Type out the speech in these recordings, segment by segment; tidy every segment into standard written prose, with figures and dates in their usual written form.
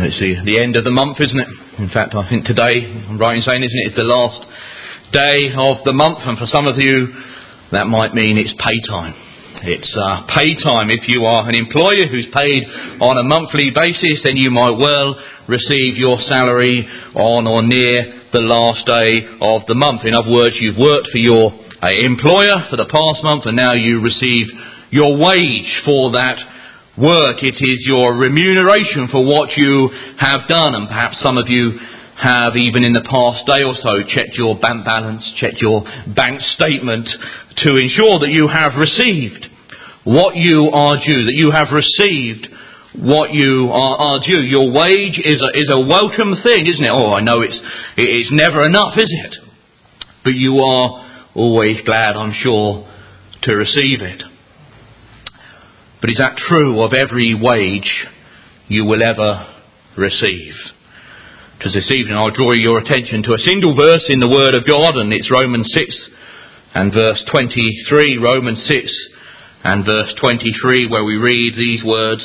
It's the end of the month, isn't it? In fact, I think today, I'm right in saying, isn't it, it's the last day of the month, and for some of you, that might mean it's pay time. It's pay time. If you are an employer who's paid on a monthly basis, then you might well receive your salary on or near the last day of the month. In other words, you've worked for your employer for the past month, and now you receive your wage for that work. It is your remuneration for what you have done, and perhaps some of you have, even in the past day or so, checked your bank balance, checked your bank statement to ensure that you have received what you are due, that you have received what you are due. Your wage is a welcome thing, isn't it? Oh, I know it's never enough, is it? But you are always glad, I'm sure, to receive it. But is that true of every wage you will ever receive? Because this evening I'll draw your attention to a single verse in the Word of God, and it's Romans 6 and verse 23. Romans 6 and verse 23, where we read these words: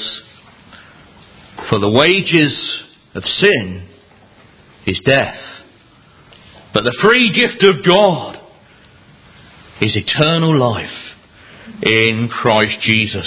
"For the wages of sin is death, but the free gift of God is eternal life in Christ Jesus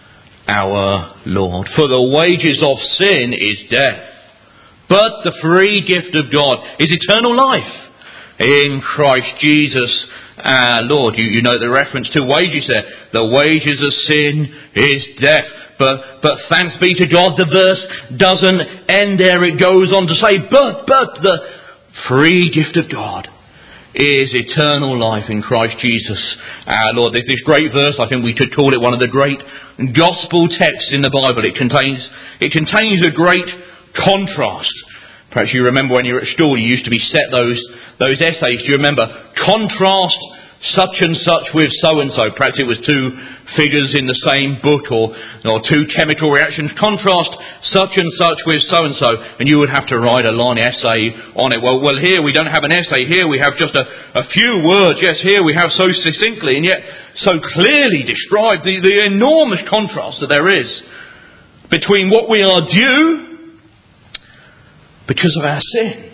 our Lord." For the wages of sin is death, but the free gift of God is eternal life in Christ Jesus our Lord. You know the reference to wages there. The wages of sin is death. But thanks be to God, the verse doesn't end there. It goes on to say, but the free gift of God is eternal life in Christ Jesus our Lord. There's this great verse, I think we could call it one of the great gospel texts in the Bible. It contains a great contrast. Perhaps you remember when you were at school, you used to be set those essays. Do you remember? Contrast such and such with so and so. Perhaps it was two figures in the same book, or two chemical reactions. Contrast such and such with so and so, and you would have to write a long essay on it. Well, here we don't have an essay. Here we have just a few words. Yes, here we have so succinctly and yet so clearly described the enormous contrast that there is between what we are due because of our sin,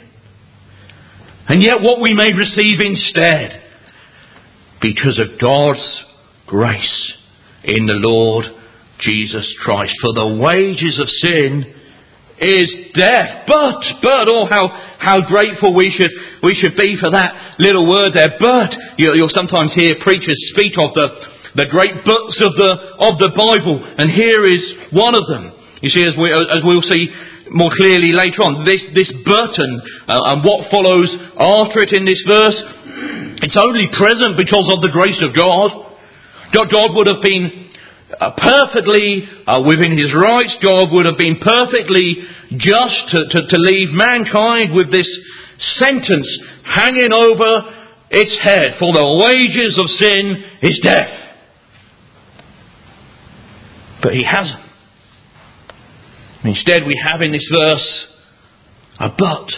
and yet what we may receive instead because of God's grace in the Lord Jesus Christ. For the wages of sin is death. But, oh, how grateful we should be for that little word there. But, you'll sometimes hear preachers speak of the great buts of the Bible, and here is one of them. You see, as we'll see more clearly later on, this but and what follows after it in this verse, it's only present because of the grace of God. God would have been perfectly within his rights. God would have been perfectly just to leave mankind with this sentence hanging over its head: for the wages of sin is death. But he hasn't. Instead, we have in this verse a but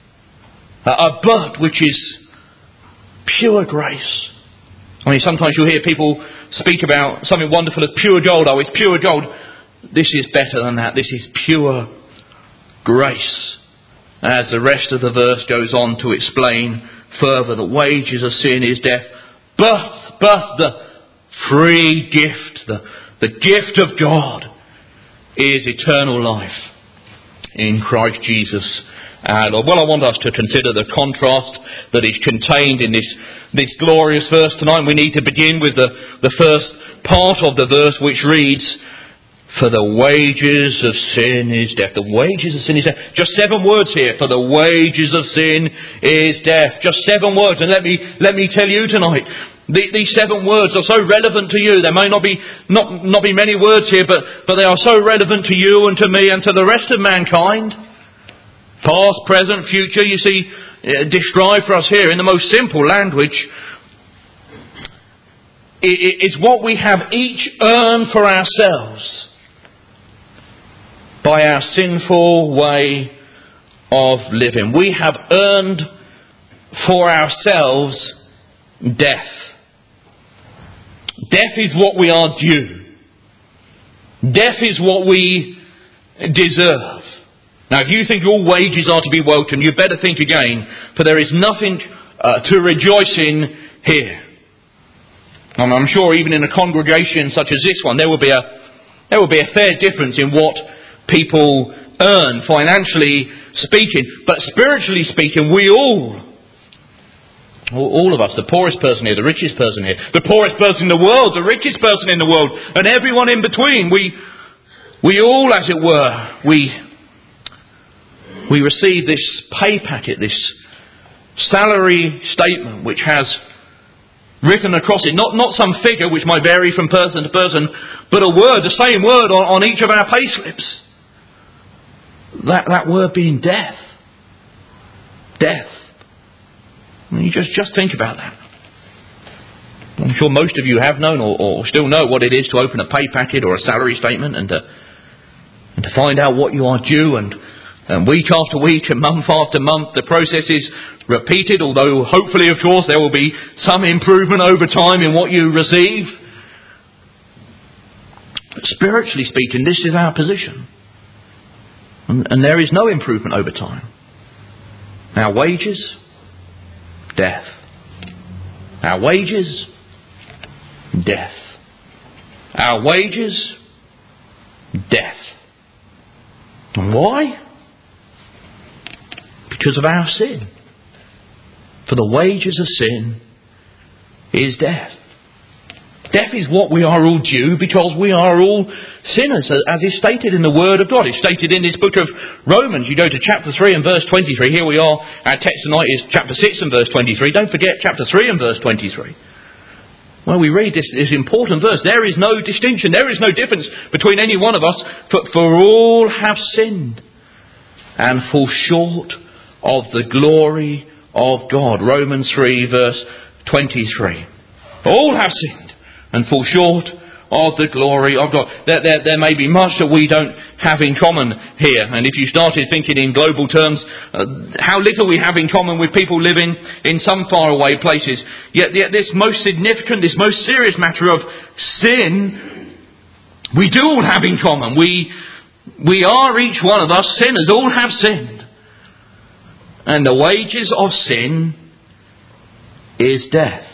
which is pure grace. I mean, sometimes you'll hear people speak about something wonderful as pure gold. Oh, it's pure gold. This is better than that. This is pure grace. As the rest of the verse goes on to explain further, the wages of sin is death, but the free gift, the gift of God is eternal life in Christ Jesus our Lord. Well, I want us to consider the contrast that is contained in this glorious verse tonight. We need to begin with the first part of the verse, which reads, "For the wages of sin is death." The wages of sin is death. Just 7 words here. For the wages of sin is death. Just 7 words. And let me tell you tonight, these 7 words are so relevant to you. There may not be many words here, but they are so relevant to you and to me and to the rest of mankind. Past, present, future, you see, described for us here in the most simple language. It's what we have each earned for ourselves by our sinful way of living. We have earned for ourselves death. Death is what we are due. Death is what we deserve. Now, if you think your wages are to be welcome, you better think again, for there is nothing to rejoice in here. And I'm sure even in a congregation such as this one, there will be a fair difference in what people earn, financially speaking. But spiritually speaking, we all of us, the poorest person here, the richest person here, the poorest person in the world, the richest person in the world, and everyone in between, we all, as it were, we receive this pay packet, this salary statement which has written across it, not some figure which might vary from person to person, but a word, the same word on each of our pay slips. That word being death. Death. I mean, you just think about that. I'm sure most of you have known or still know what it is to open a pay packet or a salary statement and to find out what you are due, and week after week and month after month the process is repeated, although hopefully, of course, there will be some improvement over time in what you receive. But spiritually speaking, this is our position. And there is no improvement over time. Our wages, death. Our wages, death. Our wages, death. And why? Because of our sin. For the wages of sin is death. Death is what we are all due because we are all sinners, as is stated in the Word of God. It's stated in this book of Romans. You go to chapter 3 and verse 23. Here we are. Our text tonight is chapter 6 and verse 23. Don't forget chapter 3 and verse 23. Well, we read this important verse. There is no distinction. There is no difference between any one of us. For all have sinned and fall short of the glory of God. Romans 3 verse 23. All have sinned and fall short of the glory of God. There may be much that we don't have in common here. And if you started thinking in global terms, how little we have in common with people living in some faraway places. Yet this most significant, this most serious matter of sin, we do all have in common. We are, each one of us, sinners. All have sinned. And the wages of sin is death.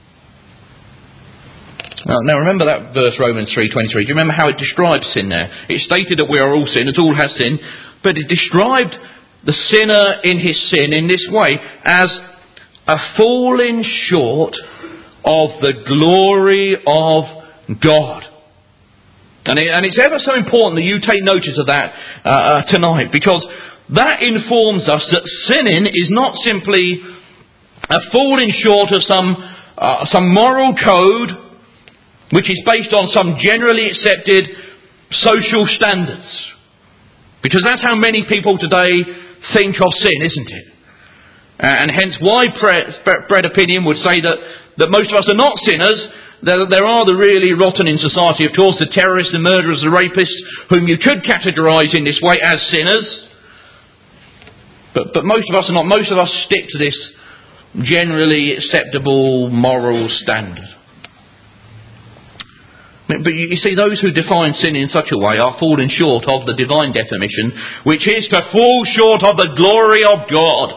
Now remember that verse, Romans 3:23. Do you remember how it describes sin there? It stated that we are all sinners, all have sinned, but it described the sinner in his sin in this way, as a falling short of the glory of God. And it's ever so important that you take notice of that tonight, because that informs us that sinning is not simply a falling short of some moral code which is based on some generally accepted social standards. Because that's how many people today think of sin, isn't it? And hence widespread opinion would say that most of us are not sinners. There are the really rotten in society, of course, the terrorists, the murderers, the rapists, whom you could categorise in this way as sinners. But most of us are not. Most of us stick to this generally acceptable moral standard. But you see, those who define sin in such a way are falling short of the divine definition, which is to fall short of the glory of God.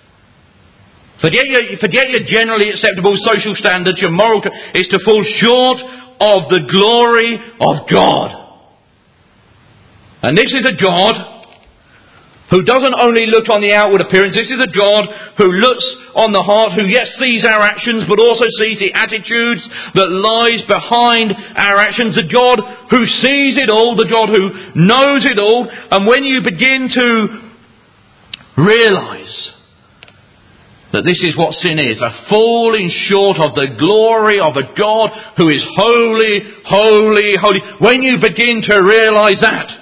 Forget your generally acceptable social standards, your moral... It's to fall short of the glory of God. And this is a God who doesn't only look on the outward appearance. This is a God who looks on the heart, who yet sees our actions, but also sees the attitudes that lies behind our actions. The God who sees it all, the God who knows it all. And when you begin to realise that this is what sin is, a falling short of the glory of a God who is holy, holy, holy. When you begin to realise that,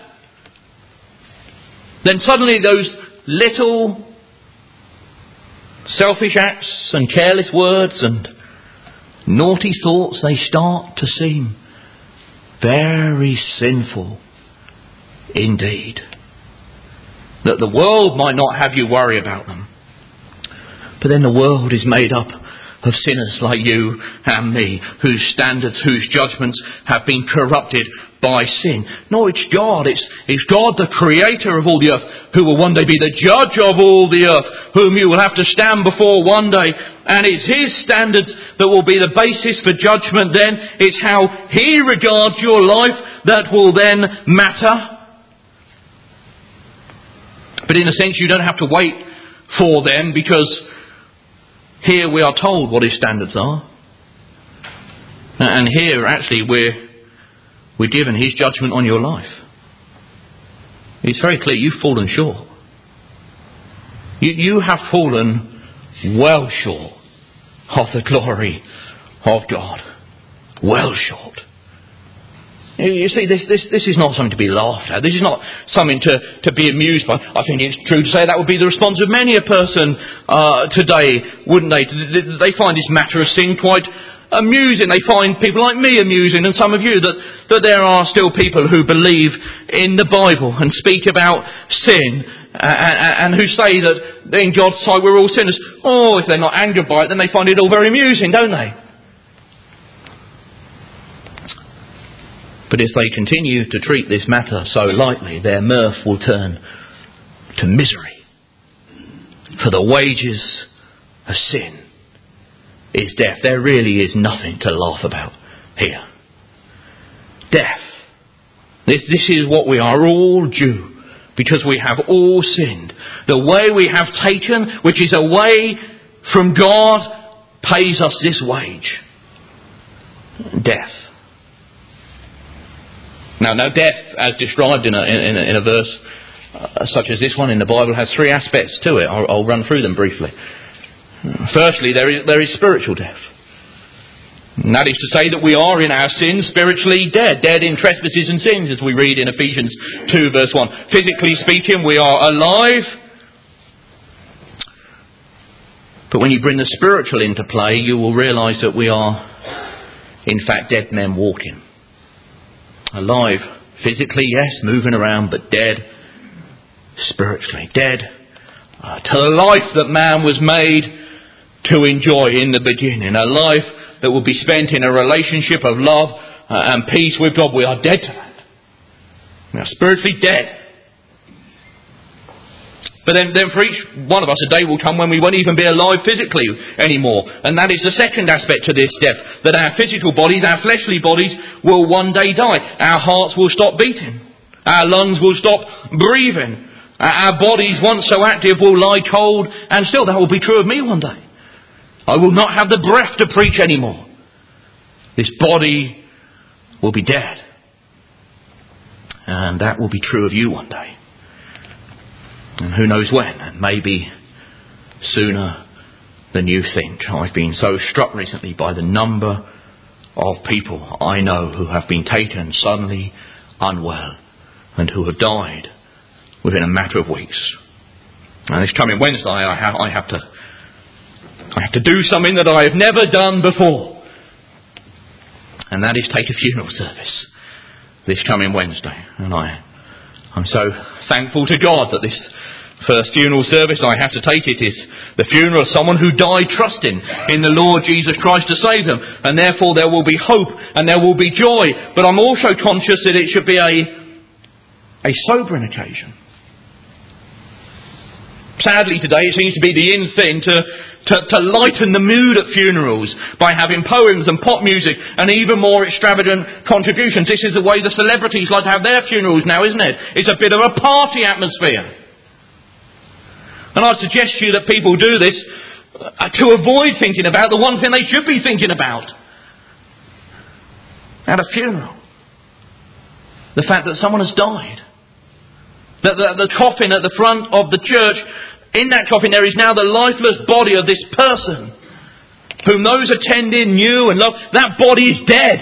then suddenly those little selfish acts and careless words and naughty thoughts, they start to seem very sinful indeed. That the world might not have you worry about them. But then the world is made up of sinners like you and me, whose standards, whose judgments have been corrupted by sin. No, it's God. It's God, the creator of all the earth, who will one day be the judge of all the earth, whom you will have to stand before one day. And it's His standards that will be the basis for judgment then. It's how He regards your life that will then matter. But in a sense, you don't have to wait for them, because here we are told what His standards are. And here, actually, we're given His judgment on your life. It's very clear you've fallen short. You have fallen well short of the glory of God. Well short. You see, this is not something to be laughed at. This is not something to be amused by. I think it's true to say that would be the response of many a person today, wouldn't they? They find this matter of sin quite amusing. They find people like me amusing, and some of you, that there are still people who believe in the Bible and speak about sin and who say that in God's sight we're all sinners. Oh, if they're not angered by it, then they find it all very amusing, don't they? But if they continue to treat this matter so lightly, their mirth will turn to misery. For the wages of sin is death. There really is nothing to laugh about here. Death. This is what we are all due, because we have all sinned. The way we have taken, which is away from God, pays us this wage. Death. Now, death, as described in a verse such as this one in the Bible, has three aspects to it. I'll run through them briefly. Firstly, there is spiritual death. And that is to say that we are in our sins spiritually dead in trespasses and sins, as we read in Ephesians 2 verse 1. Physically speaking, we are alive. But when you bring the spiritual into play, you will realise that we are, in fact, dead men walking. Alive physically, yes, moving around, but dead spiritually. Dead to the life that man was made to enjoy in the beginning. A life that will be spent in a relationship of love and peace with God. We are dead to that. We are spiritually dead. But then for each one of us, a day will come when we won't even be alive physically anymore. And that is the second aspect to this death. That our physical bodies, our fleshly bodies, will one day die. Our hearts will stop beating. Our lungs will stop breathing. Our bodies, once so active, will lie cold and still. That will be true of me one day. I will not have the breath to preach anymore. This body will be dead. And that will be true of you one day. And who knows when, and maybe sooner than you think. I've been so struck recently by the number of people I know who have been taken suddenly unwell and who have died within a matter of weeks. And this coming Wednesday I have to do something that I have never done before. And that is take a funeral service this coming Wednesday. And I'm so thankful to God that this first funeral service I have to take it is the funeral of someone who died trusting in the Lord Jesus Christ to save them. And therefore there will be hope and there will be joy. But I'm also conscious that it should be a sobering occasion. Sadly today it seems to be the in thing to lighten the mood at funerals by having poems and pop music and even more extravagant contributions. This is the way the celebrities like to have their funerals now, isn't it? It's a bit of a party atmosphere. And I suggest to you that people do this to avoid thinking about the one thing they should be thinking about at a funeral. The fact that someone has died. That the coffin at the front of the church, in that coffin there is now the lifeless body of this person whom those attending knew and loved. That body is dead.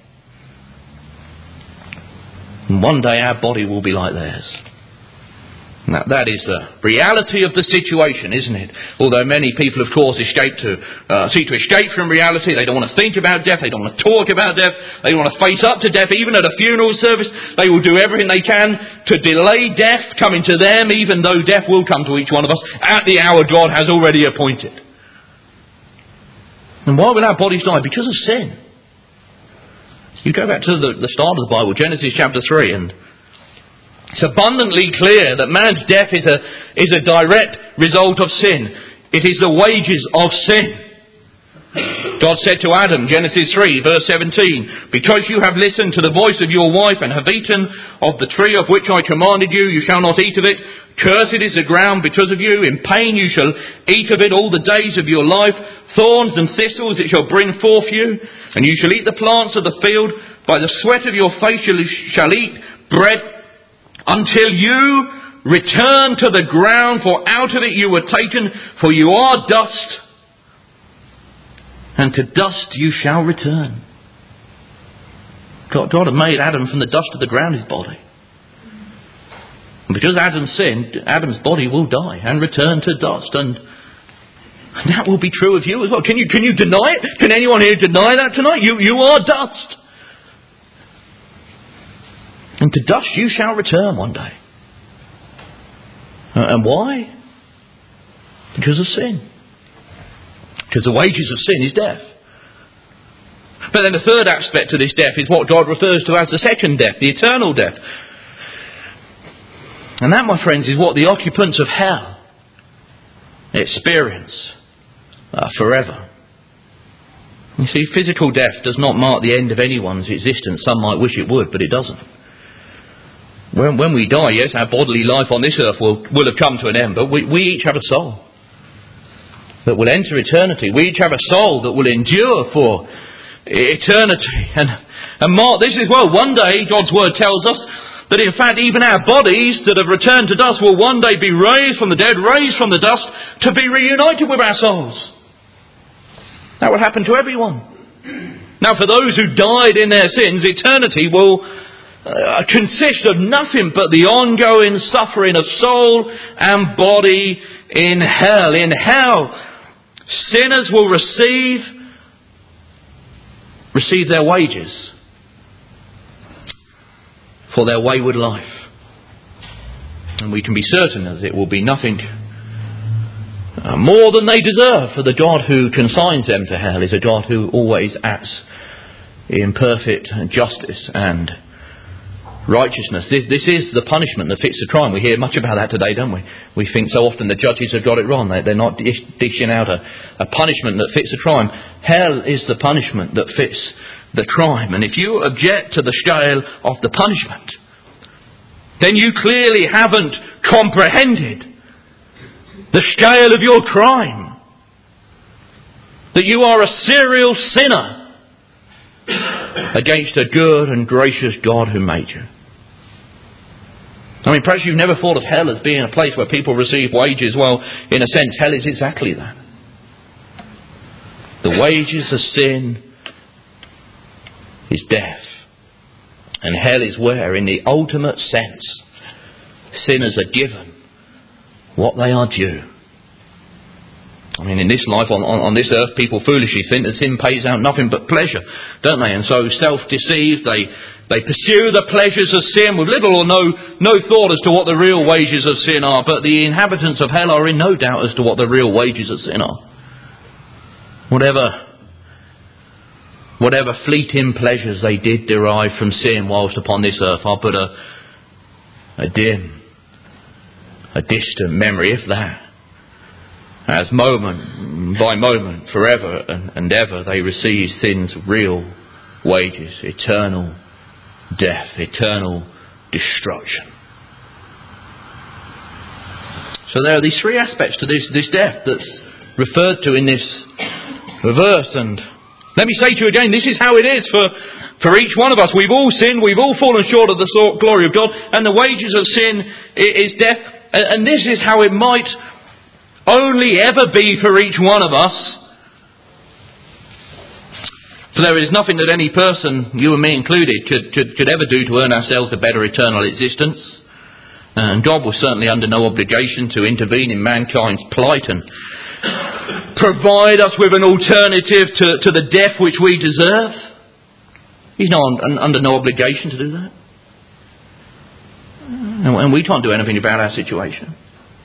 And one day our body will be like theirs. Now, that is the reality of the situation, isn't it? Although many people, of course, seek to escape from reality. They don't want to think about death. They don't want to talk about death. They don't want to face up to death. Even at a funeral service, they will do everything they can to delay death coming to them, even though death will come to each one of us at the hour God has already appointed. And why will our bodies die? Because of sin. You go back to the start of the Bible, Genesis chapter 3, and it's abundantly clear that man's death is a direct result of sin. It is the wages of sin. God said to Adam, Genesis 3, verse 17, because you have listened to the voice of your wife and have eaten of the tree of which I commanded you, you shall not eat of it. Cursed is the ground because of you. In pain you shall eat of it all the days of your life. Thorns and thistles it shall bring forth you. And you shall eat the plants of the field. By the sweat of your face you shall eat bread until you return to the ground. For out of it you were taken, for you are dust. And to dust you shall return. God had made Adam from the dust of the ground, his body. And because Adam sinned, Adam's body will die and return to dust. And that will be true of you as well. Can you deny it? Can anyone here deny that tonight? You are dust. And to dust you shall return one day. And why? Because of sin. Because the wages of sin is death. But then the third aspect of this death is what God refers to as the second death, the eternal death. And that, my friends, is what the occupants of hell experience forever. You see, physical death does not mark the end of anyone's existence. Some might wish it would, but it doesn't. When we die, yes, our bodily life on this earth will have come to an end, but we each have a soul that will enter eternity. We each have a soul that will endure for eternity. And mark this as well. One day, God's word tells us that in fact even our bodies that have returned to dust will one day be raised from the dead, raised from the dust, to be reunited with our souls. That will happen to everyone. Now for those who died in their sins, eternity will consist of nothing but the ongoing suffering of soul and body in hell. In hell, sinners will receive their wages for their wayward life. And we can be certain that it will be nothing more than they deserve, for the God who consigns them to hell is a God who always acts in perfect justice and righteousness. This is the punishment that fits the crime. We hear much about that today, don't we? We think so often the judges have got it wrong. They're not dishing out a punishment that fits the crime. Hell is the punishment that fits the crime. And if you object to the scale of the punishment, then you clearly haven't comprehended the scale of your crime. That you are a serial sinner against a good and gracious God who made you. I mean, perhaps you've never thought of hell as being a place where people receive wages. Well, in a sense, hell is exactly that. The wages of sin is death. And hell is where, in the ultimate sense, sinners are given what they are due. I mean, in this life, on this earth, people foolishly think that sin pays out nothing but pleasure, don't they? And so, self-deceived, they pursue the pleasures of sin with little or no thought as to what the real wages of sin are. But the inhabitants of hell are in no doubt as to what the real wages of sin are. Whatever fleeting pleasures they did derive from sin whilst upon this earth are but a dim, a distant memory, if that. As moment by moment, forever and ever, they receive sin's real wages, eternal death, eternal destruction. So there are these three aspects to this death that's referred to in this verse. And let me say to you again, this is how it is for each one of us. We've all sinned, we've all fallen short of the glory of God, and the wages of sin is death. And this is how it might only ever be for each one of us. For there is nothing that any person, you and me included, could ever do to earn ourselves a better eternal existence. And God was certainly under no obligation to intervene in mankind's plight and provide us with an alternative to the death which we deserve. He's not under no obligation to do that. And we can't do anything about our situation.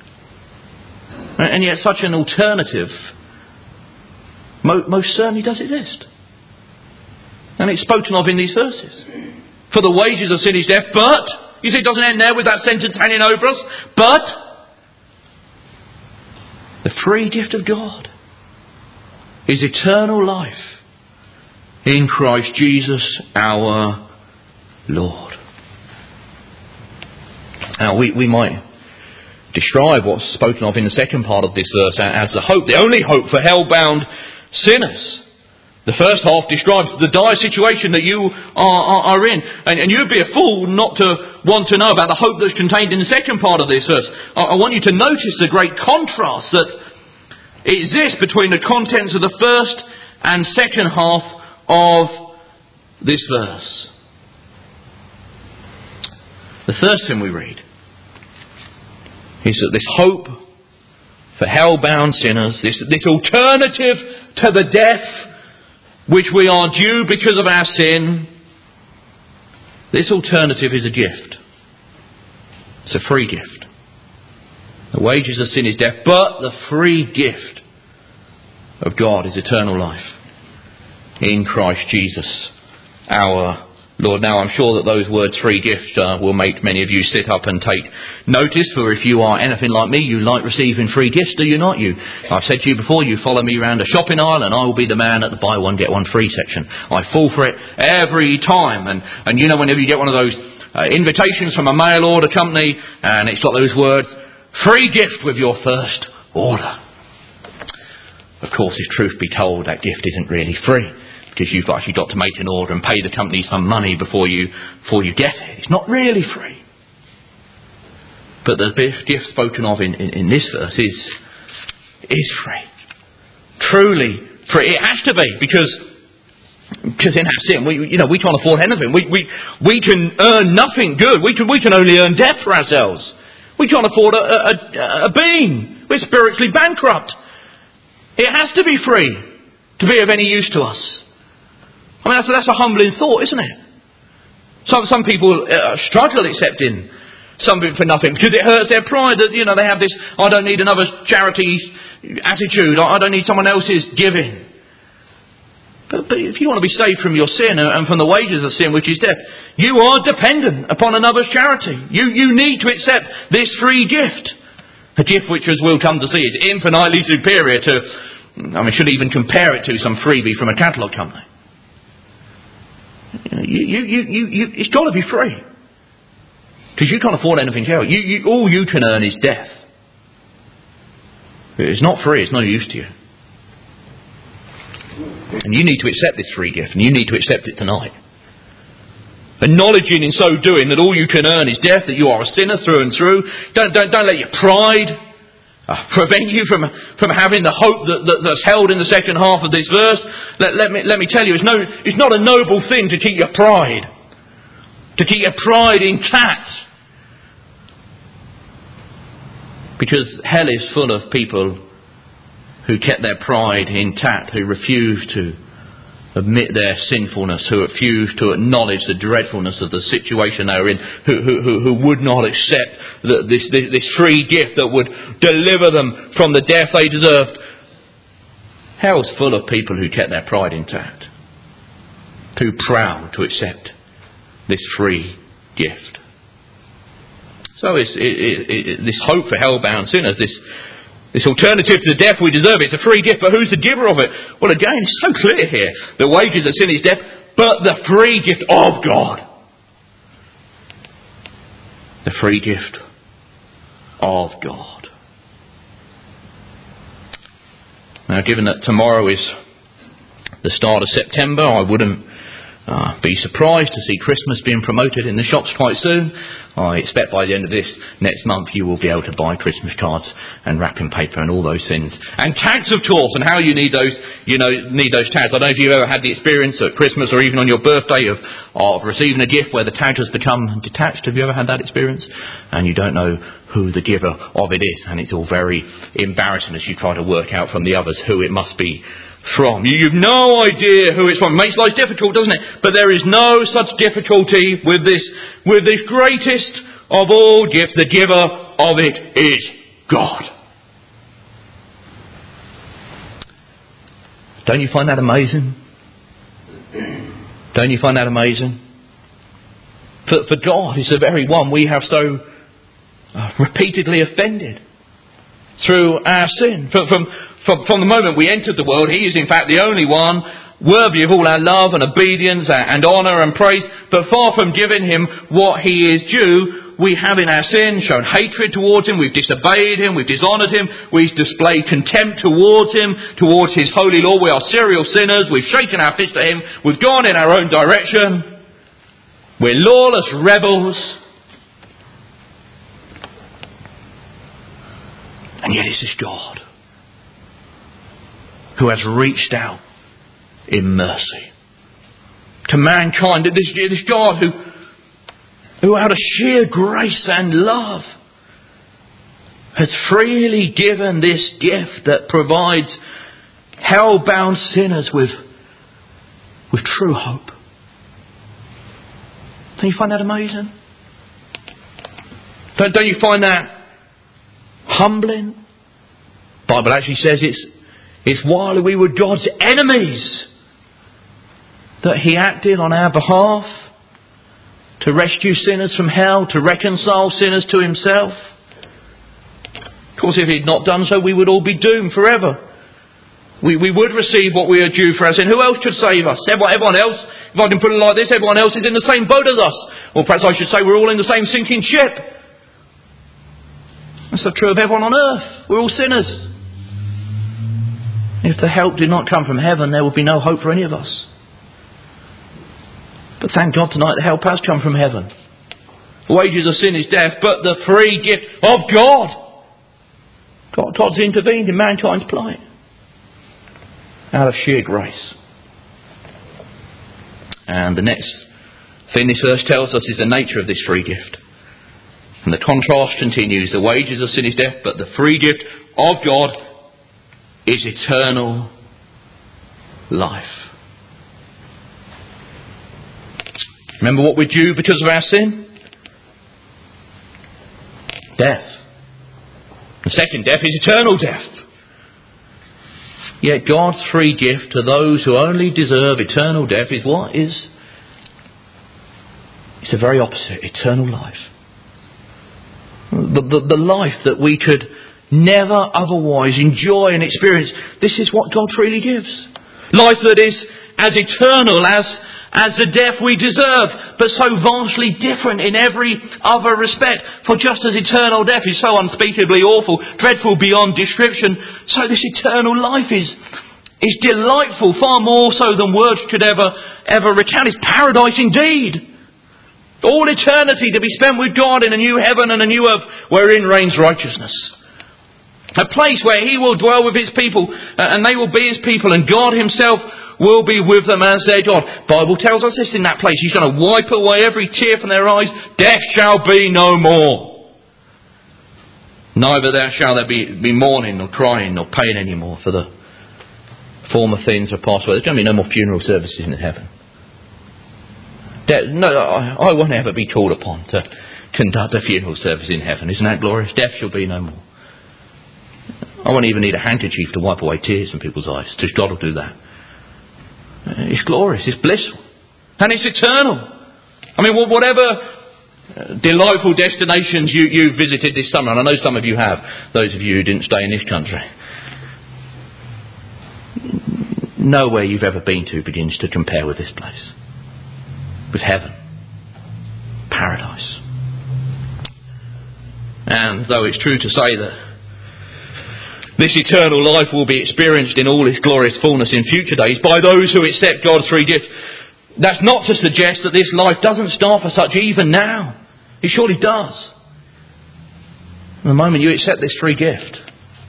And yet such an alternative most certainly does exist. And And it's spoken of in these verses. For the wages of sin is death, but, you see, it doesn't end there with that sentence hanging over us, but the free gift of God is eternal life in Christ Jesus our Lord. Now we might describe what's spoken of in the second part of this verse as the hope, the only hope for hell-bound sinners. The first half describes the dire situation that you are in. And you'd be a fool not to want to know about the hope that's contained in the second part of this verse. I want you to notice the great contrast that exists between the contents of the first and second half of this verse. The first thing we read is that this hope for hell-bound sinners, this alternative to the death which we are due because of our sin, this alternative is a gift. It's a free gift. The wages of sin is death, but the free gift of God is eternal life in Christ Jesus our Lord. Now, I'm sure that those words, free gift, will make many of you sit up and take notice, for if you are anything like me, you like receiving free gifts, do you not? I've said to you before, you follow me around a shopping aisle and I will be the man at the buy one, get one free section. I fall for it every time. And you know, whenever you get one of those invitations from a mail order company, and it's got those words, free gift with your first order. Of course, if truth be told, that gift isn't really free, because you've actually got to make an order and pay the company some money before you get it. It's not really free. But the gift spoken of in this verse is free. Truly free. It has to be, because in our sin, we can't afford anything. We can earn nothing good. We can only earn death for ourselves. We can't afford a bean. We're spiritually bankrupt. It has to be free to be of any use to us. I mean, that's a humbling thought, isn't it? Some people struggle accepting something for nothing because it hurts their pride that, they have this, I don't need another charity attitude. I don't need someone else's giving. But if you want to be saved from your sin and from the wages of sin, which is death, you are dependent upon another's charity. You need to accept this free gift. A gift which, as we'll come to see, is infinitely superior to, should even compare it to some freebie from a catalogue company. It's got to be free, because you can't afford anything else. All you can earn is death. It's not free. It's no use to you. And you need to accept this free gift, and you need to accept it tonight. Acknowledging in so doing that all you can earn is death, that you are a sinner through and through. Don't let your pride prevent you from having the hope that's held in the second half of this verse. Let me tell you, it's not a noble thing to keep your pride intact, because hell is full of people who kept their pride intact, who refused to admit their sinfulness, who refused to acknowledge the dreadfulness of the situation they were in, who would not accept this free gift that would deliver them from the death they deserved. Hell's full of people who kept their pride intact, too proud to accept this free gift. So this hope for hell-bound sinners, this alternative to the death we deserve, it's a free gift, but who's the giver of it? Well, again, it's so clear here. The wages of sin is death, but the free gift of God. The free gift of God. Now, given that tomorrow is the start of September, I wouldn't be surprised to see Christmas being promoted in the shops quite soon. I expect by the end of this next month you will be able to buy Christmas cards and wrapping paper and all those things. And tags, of course, and how you need those, need those tags. I don't know if you've ever had the experience at Christmas or even on your birthday of receiving a gift where the tag has become detached. Have you ever had that experience? And you don't know who the giver of it is, and it's all very embarrassing as you try to work out from the others who it must be from. You've no idea who it's from. It makes life difficult, doesn't it? But there is no such difficulty with this greatest of all gifts. The giver of it is God. Don't you find that amazing? Don't you find that amazing? For God is the very one we have so repeatedly offended through our sin. From the moment we entered the world, He is in fact the only one worthy of all our love and obedience and honour and praise. But far from giving Him what He is due, we have in our sin shown hatred towards Him, we've disobeyed Him, we've dishonoured Him, we've displayed contempt towards Him, towards His holy law. We are serial sinners, we've shaken our fist at Him, we've gone in our own direction. We're lawless rebels. And yet it's this God who has reached out in mercy to mankind. This God who out of sheer grace and love has freely given this gift that provides hell-bound sinners with true hope. Don't you find that amazing? Don't you find that humbling? The Bible actually says it's while we were God's enemies that He acted on our behalf to rescue sinners from hell, to reconcile sinners to Himself. Of course, if He'd not done so, we would all be doomed forever. We would receive what we are due for our sin. Who else could save us? Everyone else, if I can put it like this, everyone else is in the same boat as us. Or perhaps I should say we're all in the same sinking ship. That's so true of everyone on earth. We're all sinners. If the help did not come from heaven, there would be no hope for any of us. But thank God tonight the help has come from heaven. The wages of sin is death, but the free gift of God. God's intervened in mankind's plight out of sheer grace. And the next thing this verse tells us is the nature of this free gift. And the contrast continues. The wages of sin is death, but the free gift of God is eternal life. Remember what we're due because of our sin? Death. The second death is eternal death. Yet God's free gift to those who only deserve eternal death is what? It's the very opposite. Eternal life. The life that we could never otherwise enjoy and experience. This is what God freely gives. Life that is as eternal as the death we deserve, but so vastly different in every other respect. For just as eternal death is so unspeakably awful, dreadful beyond description, so this eternal life is delightful, far more so than words could ever recount. It's paradise indeed. All eternity to be spent with God in a new heaven and a new earth wherein reigns righteousness. A place where He will dwell with His people and they will be His people, and God Himself will be with them as their God. The Bible tells us this in that place. He's going to wipe away every tear from their eyes. Death shall be no more. Neither shall there be mourning nor crying nor pain anymore, for the former things are passed away. There's going to be no more funeral services in heaven. No, I won't ever be called upon to conduct a funeral service in heaven. Isn't that glorious? Death shall be no more. I won't even need a handkerchief to wipe away tears from people's eyes. Just God will do that. It's glorious, it's blissful, and it's eternal. I mean, whatever delightful destinations you visited this summer, and I know some of you have, those of you who didn't stay in this country, nowhere you've ever been to begins to compare with this place. With heaven. Paradise. And though it's true to say that this eternal life will be experienced in all its glorious fullness in future days by those who accept God's free gift, that's not to suggest that this life doesn't start for such even now. It surely does. The moment you accept this free gift,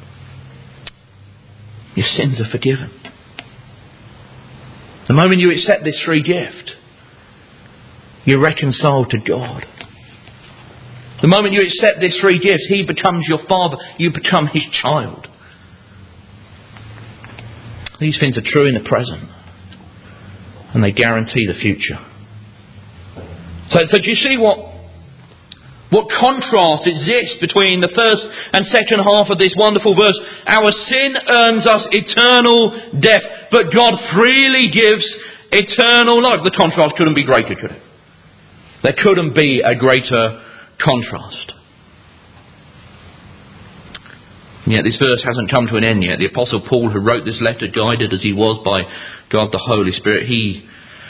your sins are forgiven. The moment you accept this free gift, you're reconciled to God. The moment you accept this free gift, He becomes your Father. You become His child. These things are true in the present, and they guarantee the future. So do you see what contrast exists between the first and second half of this wonderful verse? Our sin earns us eternal death, but God freely gives eternal life. The contrast couldn't be greater, could it? There couldn't be a greater contrast. And yet this verse hasn't come to an end yet. The Apostle Paul, who wrote this letter, guided as he was by God the Holy Spirit, he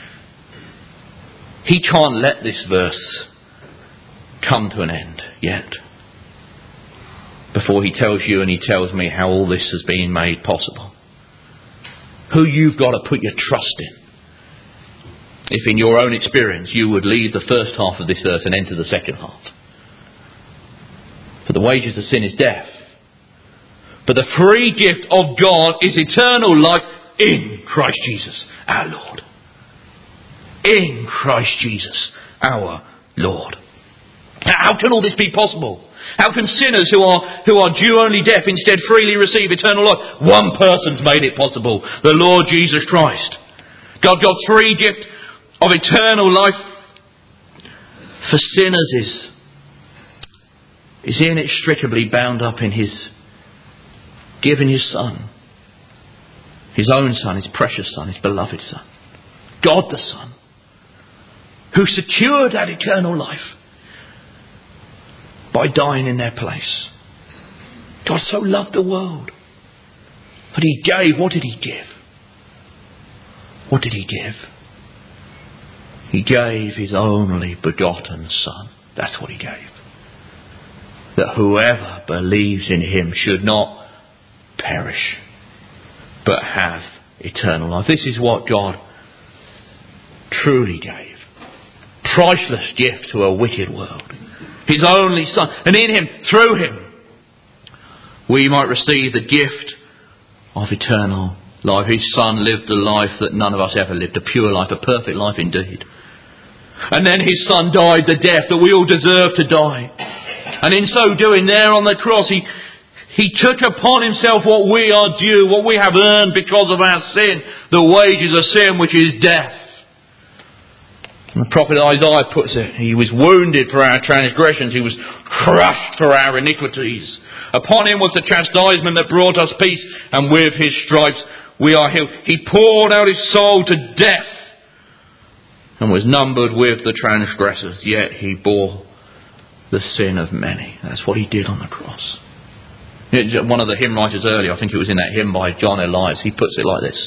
can't let this verse come to an end yet, before he tells you and he tells me how all this has been made possible. Who you've got to put your trust in. If in your own experience you would leave the first half of this verse and enter the second half. For the wages of sin is death. But the free gift of God is eternal life in Christ Jesus our Lord. In Christ Jesus our Lord. Now, how can all this be possible? How can sinners who are Jew only deaf instead freely receive eternal life? One person's made it possible. The Lord Jesus Christ. God's free gift of eternal life for sinners is inextricably bound up in His giving His Son. His own Son, His precious Son, His beloved Son. God the Son, who secured that eternal life by dying in their place. God so loved the world that He gave. What did He give? What did He give? He gave His only begotten Son. That's what He gave. That whoever believes in Him should not perish, but have eternal life. This is what God truly gave. Priceless gift to a wicked world. His only Son. And in Him, through Him, we might receive the gift of eternal life. His Son lived a life that none of us ever lived. A pure life, a perfect life indeed. And then His Son died the death that we all deserve to die. And in so doing, there on the cross, He took upon Himself what we are due, what we have earned because of our sin. The wages of sin, which is death. And the prophet Isaiah puts it, He was wounded for our transgressions, He was crushed for our iniquities. Upon Him was the chastisement that brought us peace, and with His stripes we are healed. He poured out His soul to death and was numbered with the transgressors, yet He bore the sin of many. That's what He did on the cross. One of the hymn writers earlier, I think it was in that hymn by John Elias, he puts it like this.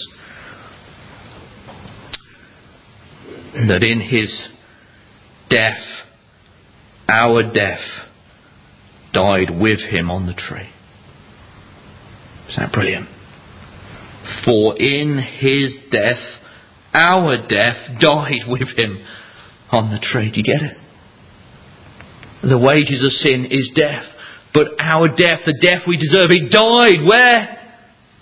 That in His death, our death died with Him on the tree. Isn't that brilliant? For in His death, our death died with Him on the tree. Do you get it? The wages of sin is death. But our death, the death we deserve, it died where?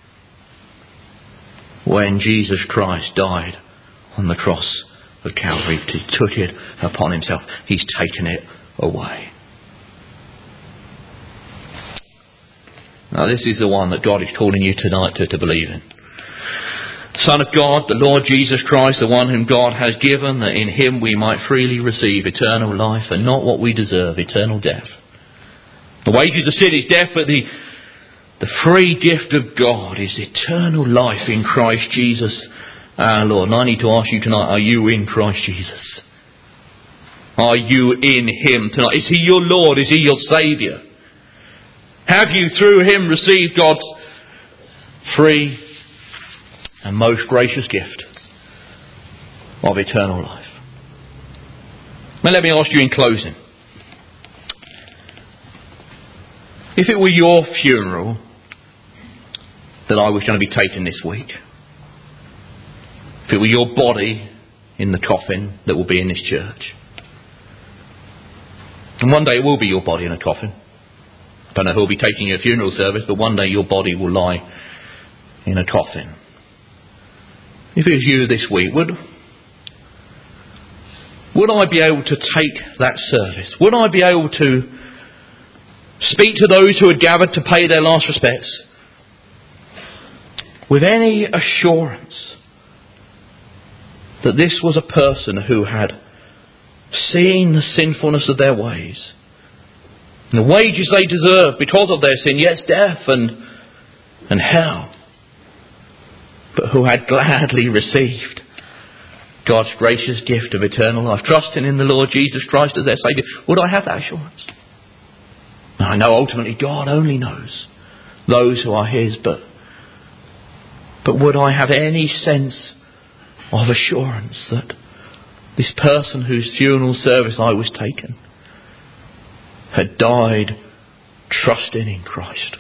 When Jesus Christ died on the cross of Calvary. He took it upon Himself. He's taken it away. Now this is the one that God is calling you tonight to believe in. Son of God, the Lord Jesus Christ, the one whom God has given, that in Him we might freely receive eternal life and not what we deserve, eternal death. The wages of sin is death, but the free gift of God is eternal life in Christ Jesus our Lord. And I need to ask you tonight, are you in Christ Jesus? Are you in Him tonight? Is He your Lord? Is He your Saviour? Have you through Him received God's free and most gracious gift of eternal life? Now let me ask you in closing. If it were your funeral that I was going to be taking this week, if it were your body in the coffin that will be in this church, and one day it will be your body in a coffin. I don't know who will be taking your funeral service, but one day your body will lie in a coffin. If it was you this week, would I be able to take that service? Would I be able to speak to those who had gathered to pay their last respects with any assurance that this was a person who had seen the sinfulness of their ways and the wages they deserved because of their sin, yes, death and hell, but who had gladly received God's gracious gift of eternal life, trusting in the Lord Jesus Christ as their Saviour, would I have that assurance? Now, I know ultimately God only knows those who are His, but would I have any sense of assurance that this person whose funeral service I was taken had died trusting in Christ?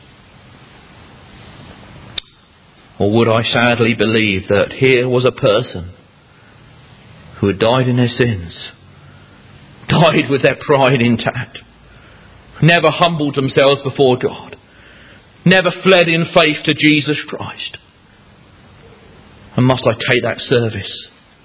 Or would I sadly believe that here was a person who had died in their sins, died with their pride intact, never humbled themselves before God, never fled in faith to Jesus Christ? And must I take that service,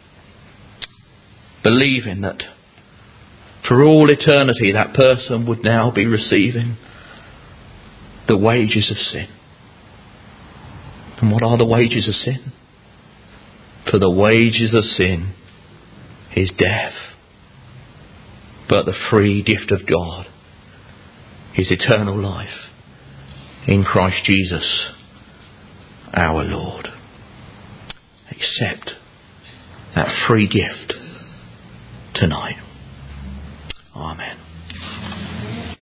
believing that for all eternity that person would now be receiving the wages of sin? And what are the wages of sin? For the wages of sin is death, but the free gift of God is eternal life in Christ Jesus our Lord. Accept that free gift tonight. Amen.